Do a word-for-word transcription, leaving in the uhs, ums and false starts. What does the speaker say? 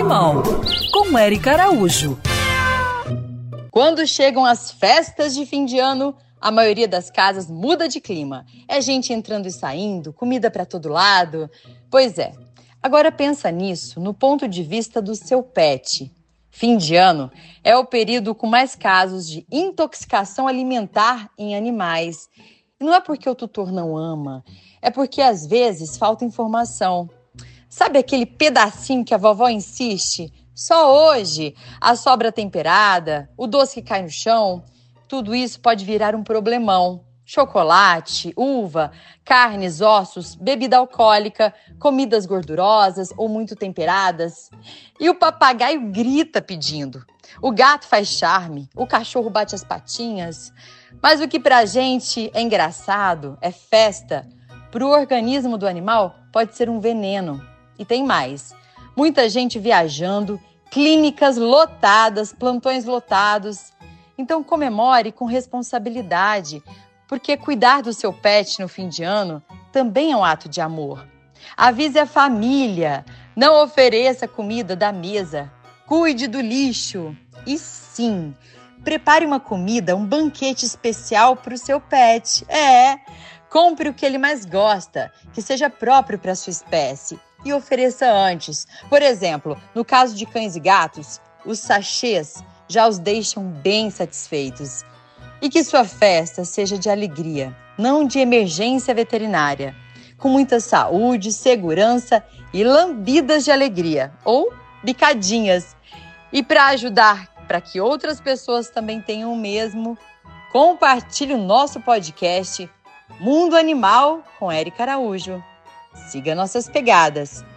Animal, com Érica Araújo. Quando chegam as festas de fim de ano, a maioria das casas muda de clima. É gente entrando e saindo, comida para todo lado. Pois é. Agora pensa nisso no ponto de vista do seu pet. Fim de ano é o período com mais casos de intoxicação alimentar em animais. E não é porque o tutor não ama, é porque às vezes falta informação. Sabe aquele pedacinho que a vovó insiste? Só hoje, a sobra temperada, o doce que cai no chão, tudo isso pode virar um problemão. Chocolate, uva, carnes, ossos, bebida alcoólica, comidas gordurosas ou muito temperadas. E o papagaio grita pedindo. O gato faz charme, o cachorro bate as patinhas. Mas o que pra gente é engraçado, é festa, pro organismo do animal pode ser um veneno. E tem mais. Muita gente viajando, clínicas lotadas, plantões lotados. Então comemore com responsabilidade, porque cuidar do seu pet no fim de ano também é um ato de amor. Avise a família, não ofereça comida da mesa, cuide do lixo. E sim, prepare uma comida, um banquete especial para o seu pet. É, compre o que ele mais gosta, que seja próprio para a sua espécie. E ofereça antes. Por exemplo, no caso de cães e gatos, os sachês já os deixam bem satisfeitos. E que sua festa seja de alegria, não de emergência veterinária, com muita saúde, segurança e lambidas de alegria, ou bicadinhas. E para ajudar, para que outras pessoas também tenham o mesmo, compartilhe o nosso podcast Mundo Animal com Érica Araújo. Siga nossas pegadas.